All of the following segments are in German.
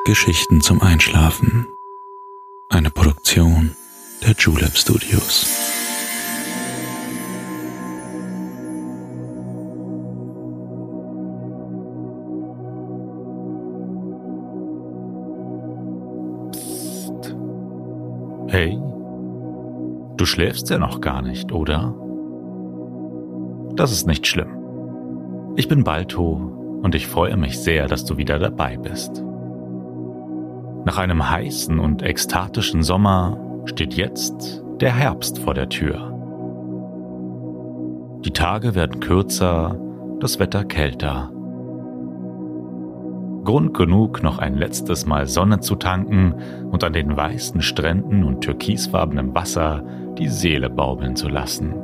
Geschichten zum Einschlafen. Eine Produktion der Julep Studios. Psst. Hey, du schläfst ja noch gar nicht, oder? Das ist nicht schlimm. Ich bin Balto und ich freue mich sehr, dass du wieder dabei bist. Nach einem heißen und ekstatischen Sommer steht jetzt der Herbst vor der Tür. Die Tage werden kürzer, das Wetter kälter. Grund genug, noch ein letztes Mal Sonne zu tanken und an den weißen Stränden und türkisfarbenem Wasser die Seele baumeln zu lassen.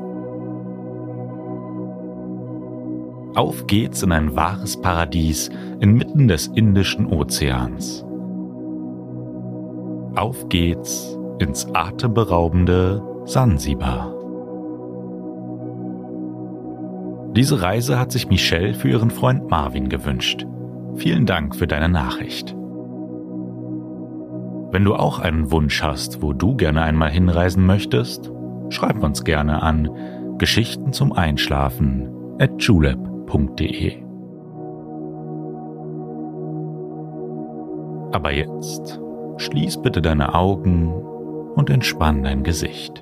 Auf geht's in ein wahres Paradies inmitten des Indischen Ozeans. Auf geht's ins atemberaubende Sansibar. Diese Reise hat sich Michelle für ihren Freund Marvin gewünscht. Vielen Dank für deine Nachricht. Wenn du auch einen Wunsch hast, wo du gerne einmal hinreisen möchtest, schreib uns gerne an Geschichten zum Einschlafen @julep.de. Aber jetzt schließ bitte deine Augen und entspann dein Gesicht.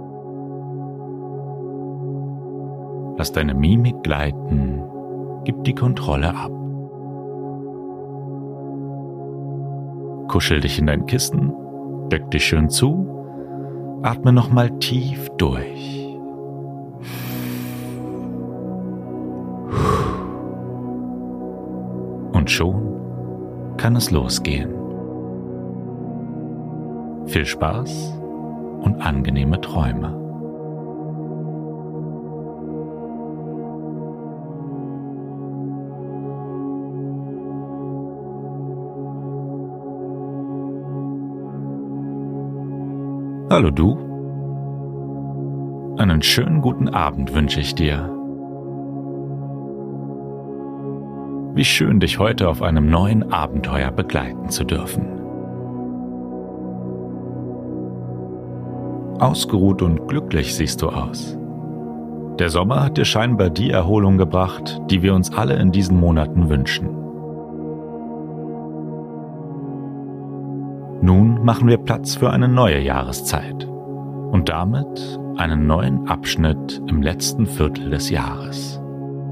Lass deine Mimik gleiten, gib die Kontrolle ab. Kuschel dich in dein Kissen, deck dich schön zu, atme nochmal tief durch. Und schon kann es losgehen. Viel Spaß und angenehme Träume. Hallo du. Einen schönen guten Abend wünsche ich dir. Wie schön, dich heute auf einem neuen Abenteuer begleiten zu dürfen. Ausgeruht und glücklich siehst du aus. Der Sommer hat dir scheinbar die Erholung gebracht, die wir uns alle in diesen Monaten wünschen. Nun machen wir Platz für eine neue Jahreszeit und damit einen neuen Abschnitt im letzten Viertel des Jahres.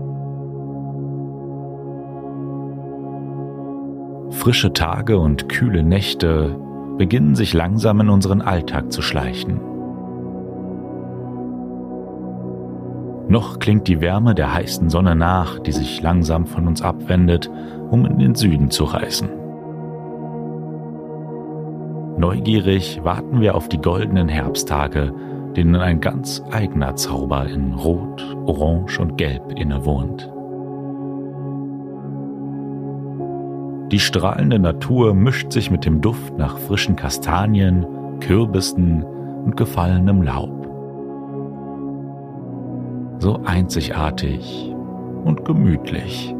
Frische Tage und kühle Nächte beginnen sich langsam in unseren Alltag zu schleichen. Noch klingt die Wärme der heißen Sonne nach, die sich langsam von uns abwendet, um in den Süden zu reisen. Neugierig warten wir auf die goldenen Herbsttage, denen ein ganz eigener Zauber in Rot, Orange und Gelb innewohnt. Die strahlende Natur mischt sich mit dem Duft nach frischen Kastanien, Kürbissen und gefallenem Laub. So einzigartig und gemütlich.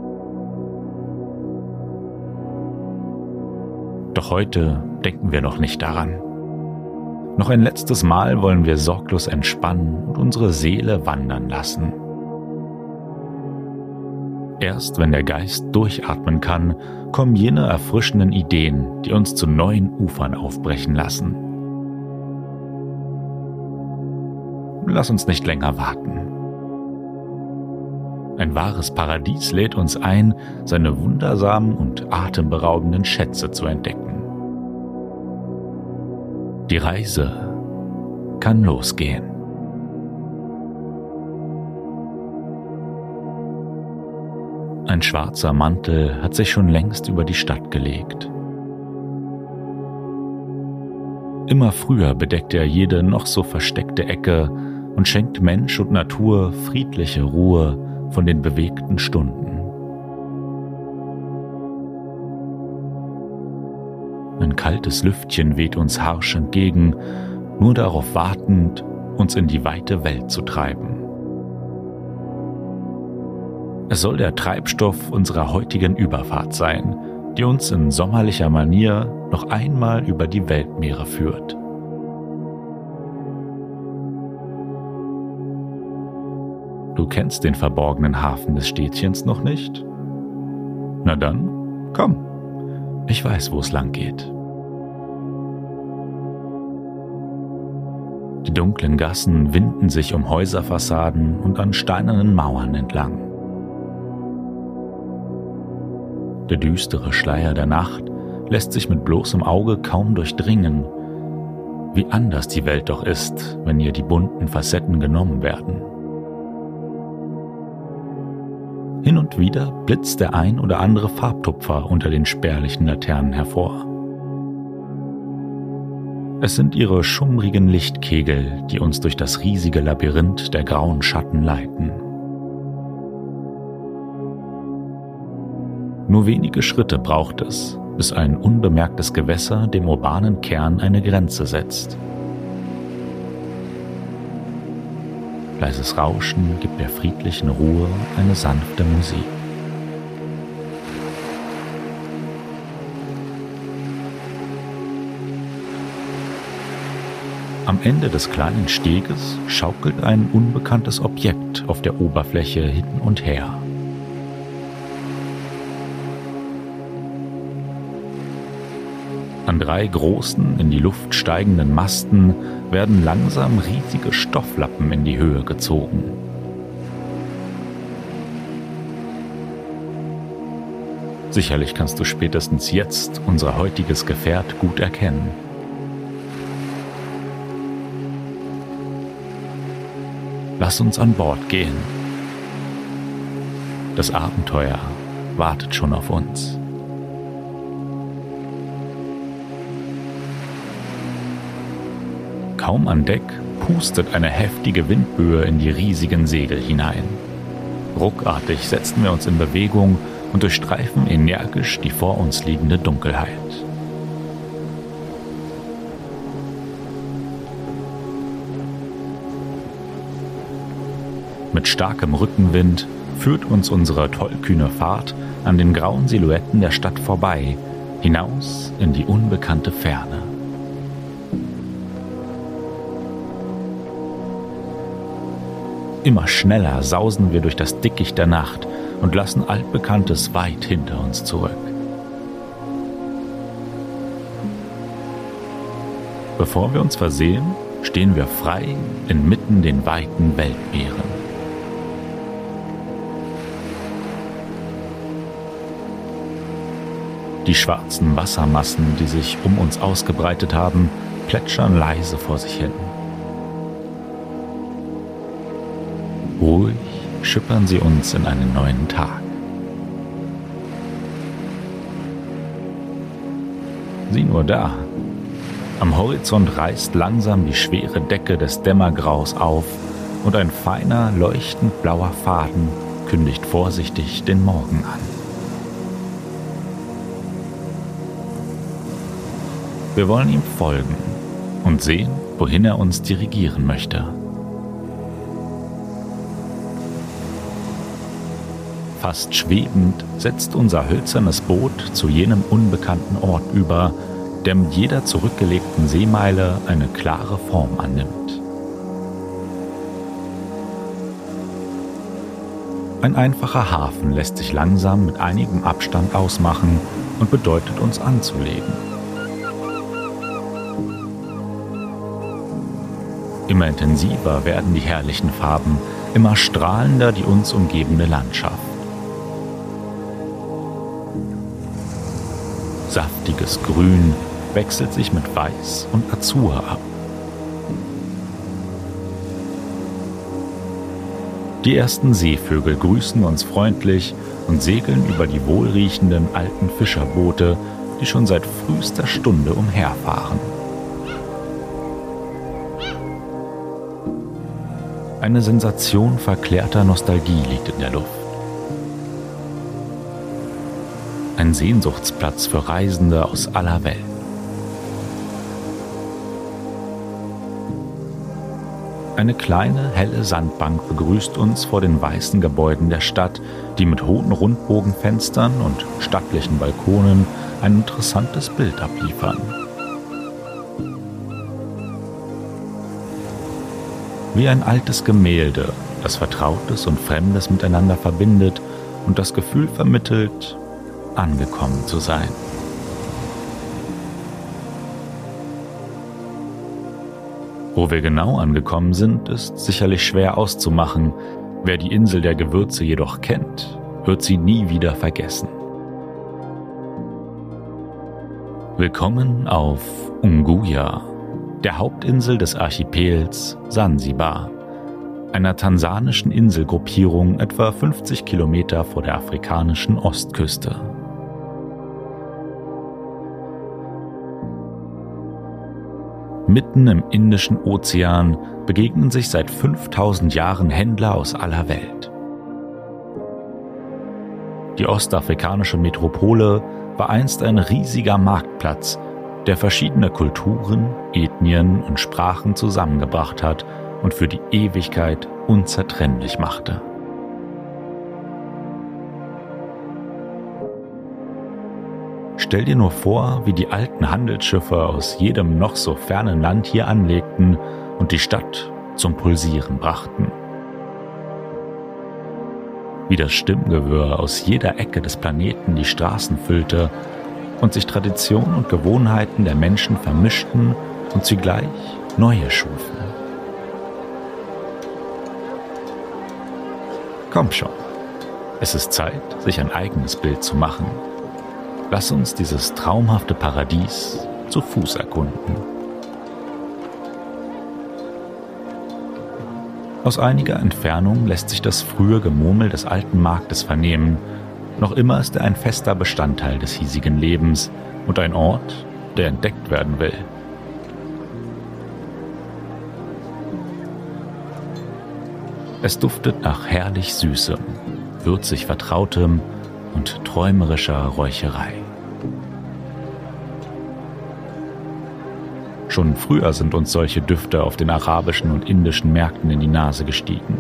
Doch heute denken wir noch nicht daran. Noch ein letztes Mal wollen wir sorglos entspannen und unsere Seele wandern lassen. Erst wenn der Geist durchatmen kann, kommen jene erfrischenden Ideen, die uns zu neuen Ufern aufbrechen lassen. Lass uns nicht länger warten. Ein wahres Paradies lädt uns ein, seine wundersamen und atemberaubenden Schätze zu entdecken. Die Reise kann losgehen. Ein schwarzer Mantel hat sich schon längst über die Stadt gelegt. Immer früher bedeckt er jede noch so versteckte Ecke und schenkt Mensch und Natur friedliche Ruhe von den bewegten Stunden. Ein kaltes Lüftchen weht uns harsch entgegen, nur darauf wartend, uns in die weite Welt zu treiben. Es soll der Treibstoff unserer heutigen Überfahrt sein, die uns in sommerlicher Manier noch einmal über die Weltmeere führt. Du kennst den verborgenen Hafen des Städtchens noch nicht? Na dann, komm, ich weiß, wo es lang geht. Die dunklen Gassen winden sich um Häuserfassaden und an steinernen Mauern entlang. Der düstere Schleier der Nacht lässt sich mit bloßem Auge kaum durchdringen. Wie anders die Welt doch ist, wenn ihr die bunten Facetten genommen werden. Hin und wieder blitzt der ein oder andere Farbtupfer unter den spärlichen Laternen hervor. Es sind ihre schummrigen Lichtkegel, die uns durch das riesige Labyrinth der grauen Schatten leiten. Nur wenige Schritte braucht es, bis ein unbemerktes Gewässer dem urbanen Kern eine Grenze setzt. Leises Rauschen gibt der friedlichen Ruhe eine sanfte Musik. Am Ende des kleinen Steges schaukelt ein unbekanntes Objekt auf der Oberfläche hin und her. An 3 großen, in die Luft steigenden Masten werden langsam riesige Stofflappen in die Höhe gezogen. Sicherlich kannst du spätestens jetzt unser heutiges Gefährt gut erkennen. Lass uns an Bord gehen. Das Abenteuer wartet schon auf uns. Kaum an Deck pustet eine heftige Windböe in die riesigen Segel hinein. Ruckartig setzen wir uns in Bewegung und durchstreifen energisch die vor uns liegende Dunkelheit. Mit starkem Rückenwind führt uns unsere tollkühne Fahrt an den grauen Silhouetten der Stadt vorbei, hinaus in die unbekannte Ferne. Immer schneller sausen wir durch das Dickicht der Nacht und lassen Altbekanntes weit hinter uns zurück. Bevor wir uns versehen, stehen wir frei inmitten den weiten Weltmeeren. Die schwarzen Wassermassen, die sich um uns ausgebreitet haben, plätschern leise vor sich hin. Ruhig schippern sie uns in einen neuen Tag. Sieh nur da. Am Horizont reißt langsam die schwere Decke des Dämmergraus auf und ein feiner, leuchtend blauer Faden kündigt vorsichtig den Morgen an. Wir wollen ihm folgen und sehen, wohin er uns dirigieren möchte. Fast schwebend setzt unser hölzernes Boot zu jenem unbekannten Ort über, der mit jeder zurückgelegten Seemeile eine klare Form annimmt. Ein einfacher Hafen lässt sich langsam mit einigem Abstand ausmachen und bedeutet uns anzulegen. Immer intensiver werden die herrlichen Farben, immer strahlender die uns umgebende Landschaft. Saftiges Grün wechselt sich mit Weiß und Azur ab. Die ersten Seevögel grüßen uns freundlich und segeln über die wohlriechenden alten Fischerboote, die schon seit frühester Stunde umherfahren. Eine Sensation verklärter Nostalgie liegt in der Luft. Ein Sehnsuchtsplatz für Reisende aus aller Welt. Eine kleine, helle Sandbank begrüßt uns vor den weißen Gebäuden der Stadt, die mit hohen Rundbogenfenstern und stattlichen Balkonen ein interessantes Bild abliefern. Wie ein altes Gemälde, das Vertrautes und Fremdes miteinander verbindet und das Gefühl vermittelt, angekommen zu sein. Wo wir genau angekommen sind, ist sicherlich schwer auszumachen. Wer die Insel der Gewürze jedoch kennt, wird sie nie wieder vergessen. Willkommen auf Unguja, der Hauptinsel des Archipels Sansibar, einer tansanischen Inselgruppierung etwa 50 Kilometer vor der afrikanischen Ostküste. Mitten im Indischen Ozean begegnen sich seit 5000 Jahren Händler aus aller Welt. Die ostafrikanische Metropole war einst ein riesiger Marktplatz, der verschiedene Kulturen, Ethnien und Sprachen zusammengebracht hat und für die Ewigkeit unzertrennlich machte. Stell dir nur vor, wie die alten Handelsschiffe aus jedem noch so fernen Land hier anlegten und die Stadt zum Pulsieren brachten. Wie das Stimmgewirr aus jeder Ecke des Planeten die Straßen füllte und sich Tradition und Gewohnheiten der Menschen vermischten und zugleich neue schufen. Komm schon, es ist Zeit, sich ein eigenes Bild zu machen. Lass uns dieses traumhafte Paradies zu Fuß erkunden. Aus einiger Entfernung lässt sich das frühe Gemurmel des alten Marktes vernehmen. Noch immer ist er ein fester Bestandteil des hiesigen Lebens und ein Ort, der entdeckt werden will. Es duftet nach herrlich Süßem, würzig Vertrautem und träumerischer Räucherei. Schon früher sind uns solche Düfte auf den arabischen und indischen Märkten in die Nase gestiegen.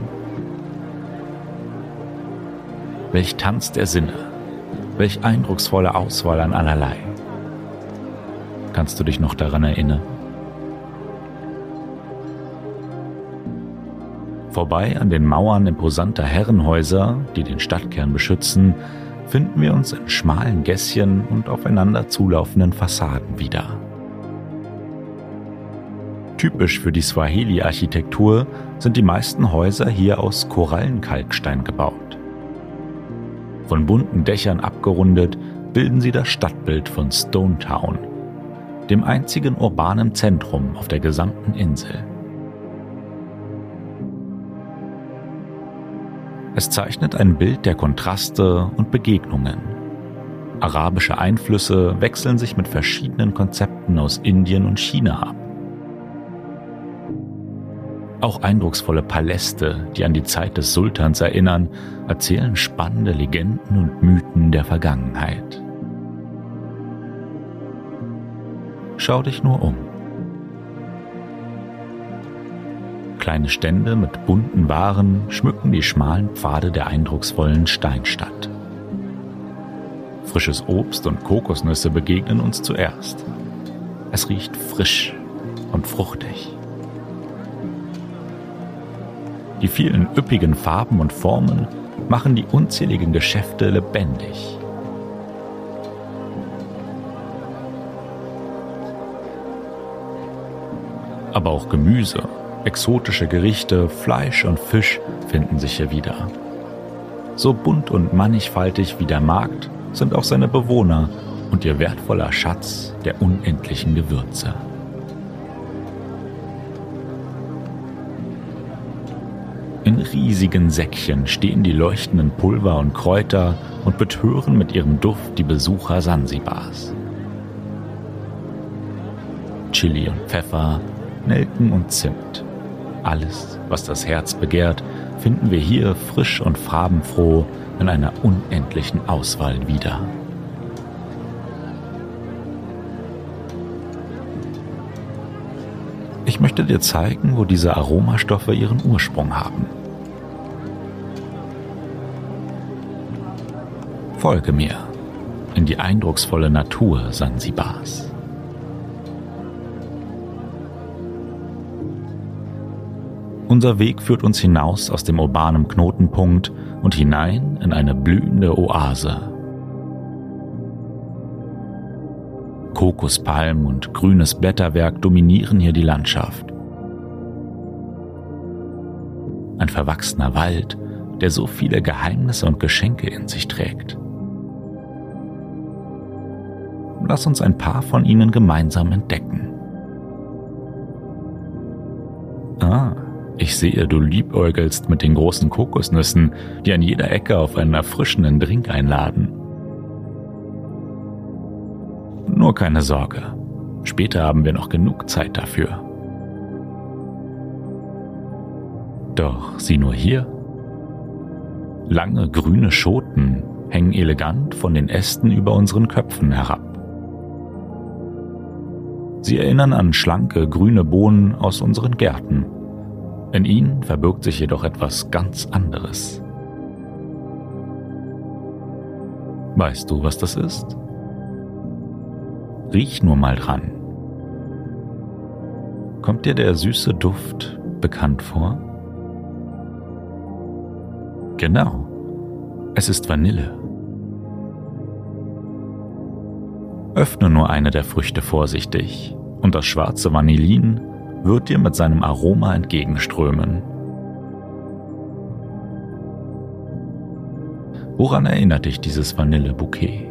Welch Tanz der Sinne, welch eindrucksvolle Auswahl an allerlei. Kannst du dich noch daran erinnern? Vorbei an den Mauern imposanter Herrenhäuser, die den Stadtkern beschützen, finden wir uns in schmalen Gässchen und aufeinander zulaufenden Fassaden wieder. Typisch für die Swahili-Architektur sind die meisten Häuser hier aus Korallenkalkstein gebaut. Von bunten Dächern abgerundet, bilden sie das Stadtbild von Stone Town, dem einzigen urbanen Zentrum auf der gesamten Insel. Es zeichnet ein Bild der Kontraste und Begegnungen. Arabische Einflüsse wechseln sich mit verschiedenen Konzepten aus Indien und China ab. Auch eindrucksvolle Paläste, die an die Zeit des Sultans erinnern, erzählen spannende Legenden und Mythen der Vergangenheit. Schau dich nur um. Kleine Stände mit bunten Waren schmücken die schmalen Pfade der eindrucksvollen Steinstadt. Frisches Obst und Kokosnüsse begegnen uns zuerst. Es riecht frisch und fruchtig. Die vielen üppigen Farben und Formen machen die unzähligen Geschäfte lebendig. Aber auch Gemüse, exotische Gerichte, Fleisch und Fisch finden sich hier wieder. So bunt und mannigfaltig wie der Markt sind auch seine Bewohner und ihr wertvoller Schatz der unendlichen Gewürze. In riesigen Säckchen stehen die leuchtenden Pulver und Kräuter und betören mit ihrem Duft die Besucher Sansibars. Chili und Pfeffer, Nelken und Zimt. Alles, was das Herz begehrt, finden wir hier frisch und farbenfroh in einer unendlichen Auswahl wieder. Ich möchte dir zeigen, wo diese Aromastoffe ihren Ursprung haben. Folge mir in die eindrucksvolle Natur Sansibars. Unser Weg führt uns hinaus aus dem urbanen Knotenpunkt und hinein in eine blühende Oase. Kokospalmen und grünes Blätterwerk dominieren hier die Landschaft. Ein verwachsener Wald, der so viele Geheimnisse und Geschenke in sich trägt. Lass uns ein paar von ihnen gemeinsam entdecken. Ich sehe, du liebäugelst mit den großen Kokosnüssen, die an jeder Ecke auf einen erfrischenden Drink einladen. Nur keine Sorge, später haben wir noch genug Zeit dafür. Doch sieh nur hier. Lange grüne Schoten hängen elegant von den Ästen über unseren Köpfen herab. Sie erinnern an schlanke grüne Bohnen aus unseren Gärten. In ihnen verbirgt sich jedoch etwas ganz anderes. Weißt du, was das ist? Riech nur mal dran. Kommt dir der süße Duft bekannt vor? Genau, es ist Vanille. Öffne nur eine der Früchte vorsichtig und das schwarze Vanillin wird dir mit seinem Aroma entgegenströmen. Woran erinnert dich dieses Vanillebouquet?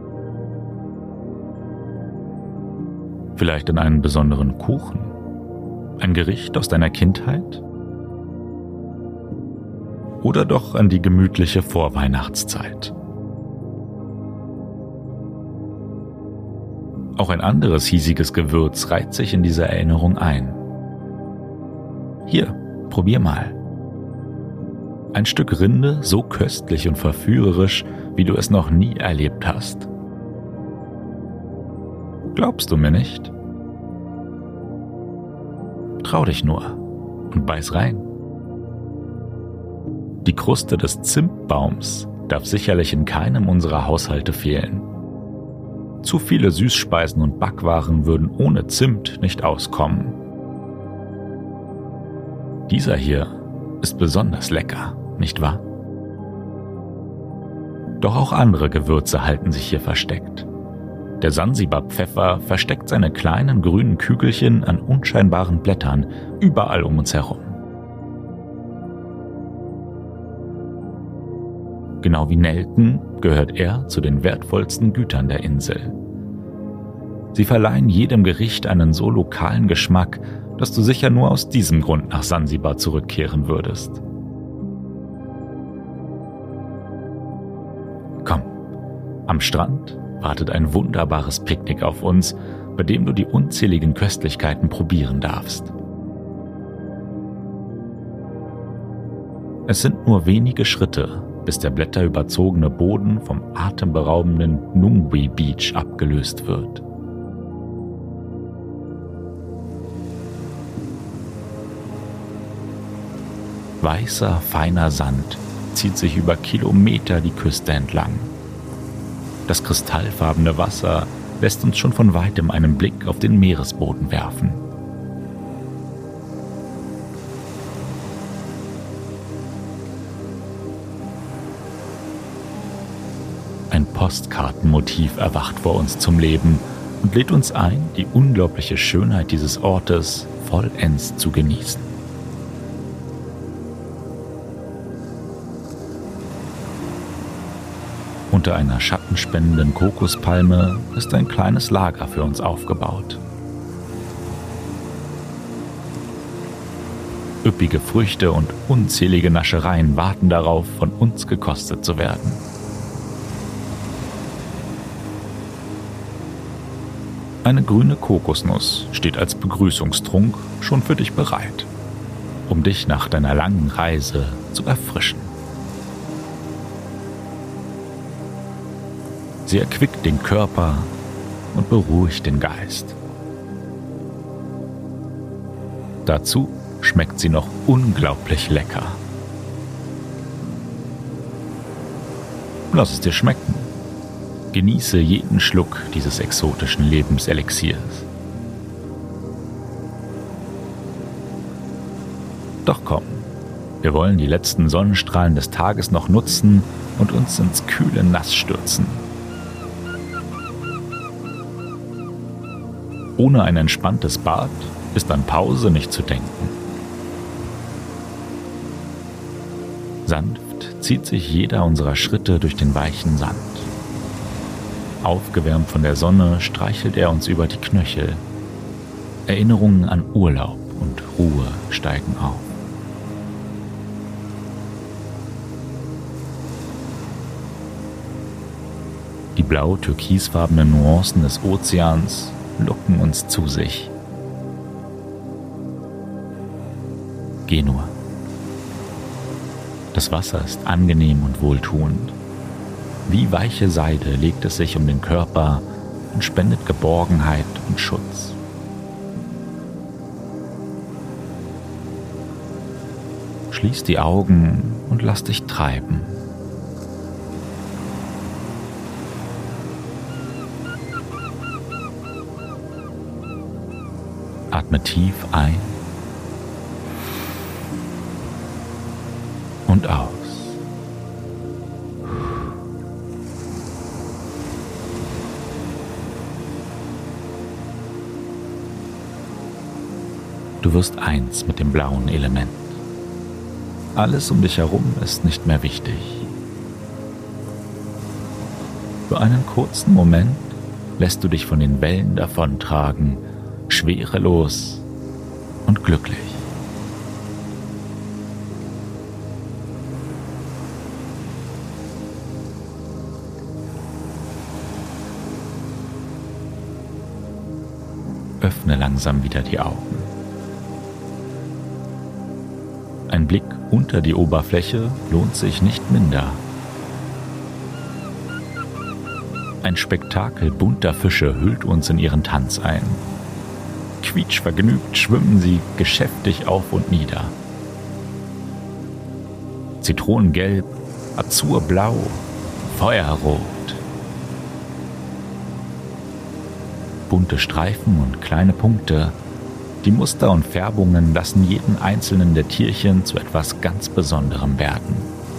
Vielleicht an einen besonderen Kuchen? Ein Gericht aus deiner Kindheit? Oder doch an die gemütliche Vorweihnachtszeit? Auch ein anderes hiesiges Gewürz reiht sich in diese Erinnerung ein. Hier, probier mal. Ein Stück Rinde so köstlich und verführerisch, wie du es noch nie erlebt hast. Glaubst du mir nicht? Trau dich nur und beiß rein. Die Kruste des Zimtbaums darf sicherlich in keinem unserer Haushalte fehlen. Zu viele Süßspeisen und Backwaren würden ohne Zimt nicht auskommen. Dieser hier ist besonders lecker, nicht wahr? Doch auch andere Gewürze halten sich hier versteckt. Der Sansibar-Pfeffer versteckt seine kleinen grünen Kügelchen an unscheinbaren Blättern überall um uns herum. Genau wie Nelken gehört er zu den wertvollsten Gütern der Insel. Sie verleihen jedem Gericht einen so lokalen Geschmack, dass du sicher nur aus diesem Grund nach Sansibar zurückkehren würdest. Komm, am Strand wartet ein wunderbares Picknick auf uns, bei dem du die unzähligen Köstlichkeiten probieren darfst. Es sind nur wenige Schritte, bis der blätterüberzogene Boden vom atemberaubenden Nungwi Beach abgelöst wird. Weißer, feiner Sand zieht sich über Kilometer die Küste entlang. Das kristallfarbene Wasser lässt uns schon von weitem einen Blick auf den Meeresboden werfen. Ein Postkartenmotiv erwacht vor uns zum Leben und lädt uns ein, die unglaubliche Schönheit dieses Ortes vollends zu genießen. Unter einer schattenspendenden Kokospalme ist ein kleines Lager für uns aufgebaut. Üppige Früchte und unzählige Naschereien warten darauf, von uns gekostet zu werden. Eine grüne Kokosnuss steht als Begrüßungstrunk schon für dich bereit, um dich nach deiner langen Reise zu erfrischen. Sie erquickt den Körper und beruhigt den Geist. Dazu schmeckt sie noch unglaublich lecker. Lass es dir schmecken Genieße jeden Schluck dieses exotischen Lebenselixiers. Doch komm, wir wollen die letzten Sonnenstrahlen des Tages noch nutzen und uns ins kühle Nass stürzen. Ohne ein entspanntes Bad ist an Pause nicht zu denken. Sanft zieht sich jeder unserer Schritte durch den weichen Sand. Aufgewärmt von der Sonne streichelt er uns über die Knöchel. Erinnerungen an Urlaub und Ruhe steigen auf. Die blau-türkisfarbenen Nuancen des Ozeans locken uns zu sich. Geh nur. Das Wasser ist angenehm und wohltuend. Wie weiche Seide legt es sich um den Körper und spendet Geborgenheit und Schutz. Schließ die Augen und lass dich treiben. Atme tief ein und aus. Du wirst eins mit dem blauen Element. Alles um dich herum ist nicht mehr wichtig. Für einen kurzen Moment lässt du dich von den Wellen davontragen, schwerelos und glücklich. Öffne langsam wieder die Augen. Ein Blick unter die Oberfläche lohnt sich nicht minder. Ein Spektakel bunter Fische hüllt uns in ihren Tanz ein. Quietschvergnügt schwimmen sie geschäftig auf und nieder. Zitronengelb, azurblau, feuerrot. Bunte Streifen und kleine Punkte, die Muster und Färbungen lassen jeden einzelnen der Tierchen zu etwas ganz Besonderem werden.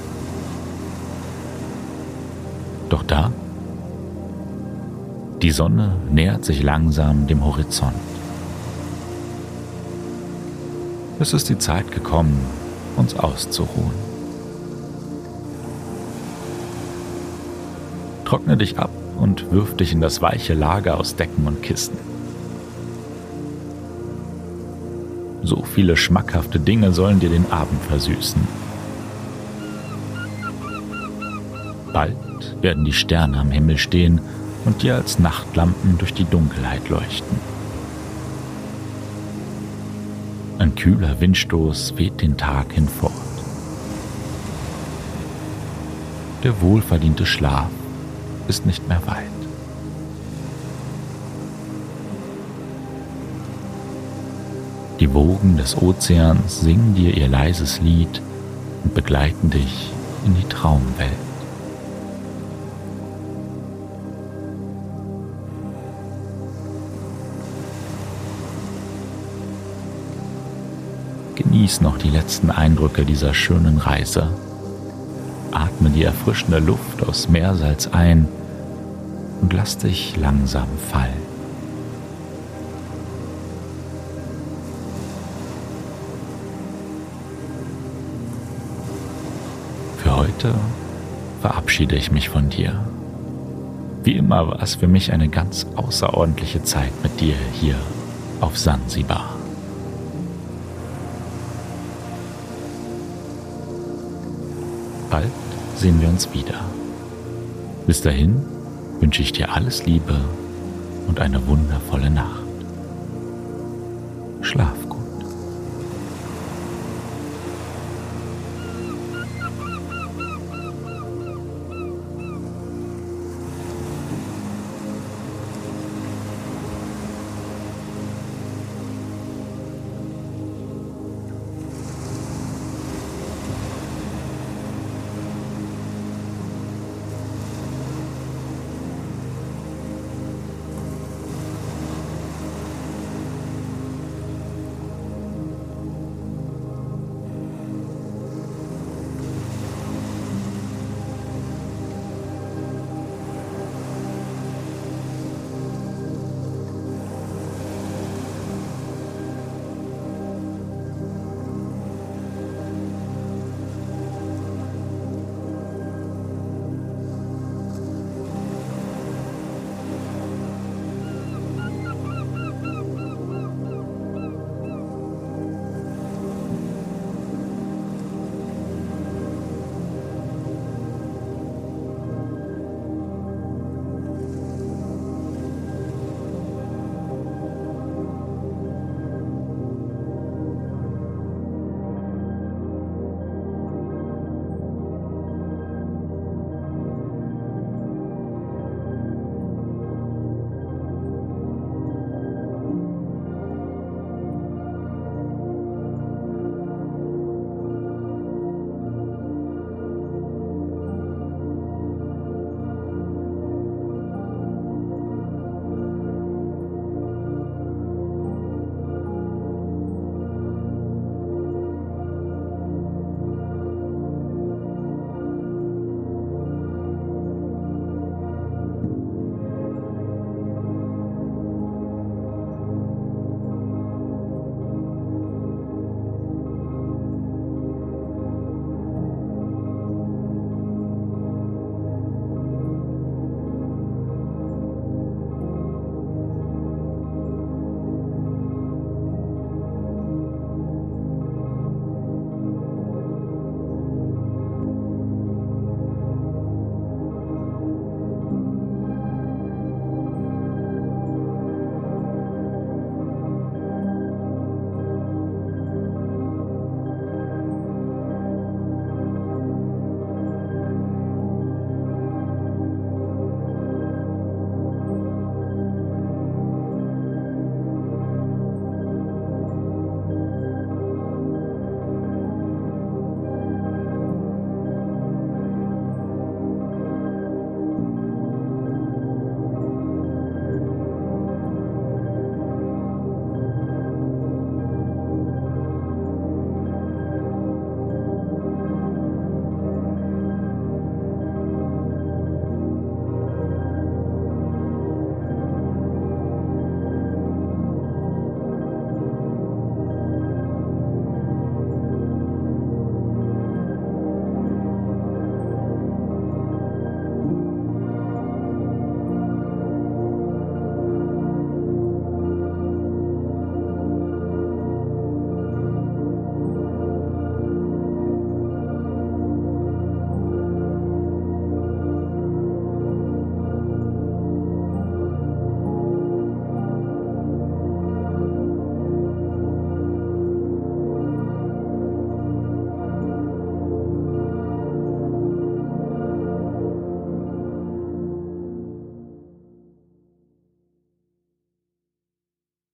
Doch da, die Sonne nähert sich langsam dem Horizont. Es ist die Zeit gekommen, uns auszuruhen. Trockne dich ab und wirf dich in das weiche Lager aus Decken und Kissen. So viele schmackhafte Dinge sollen dir den Abend versüßen. Bald werden die Sterne am Himmel stehen und dir als Nachtlampen durch die Dunkelheit leuchten. Ein kühler Windstoß weht den Tag hinfort. Der wohlverdiente Schlaf ist nicht mehr weit. Die Wogen des Ozeans singen dir ihr leises Lied und begleiten dich in die Traumwelt. Genieß noch die letzten Eindrücke dieser schönen Reise. Atme die erfrischende Luft aus Meersalz ein und lass dich langsam fallen. Für heute verabschiede ich mich von dir. Wie immer war es für mich eine ganz außerordentliche Zeit mit dir hier auf Sansibar. Bald sehen wir uns wieder. Bis dahin wünsche ich dir alles Liebe und eine wundervolle Nacht. Schlaf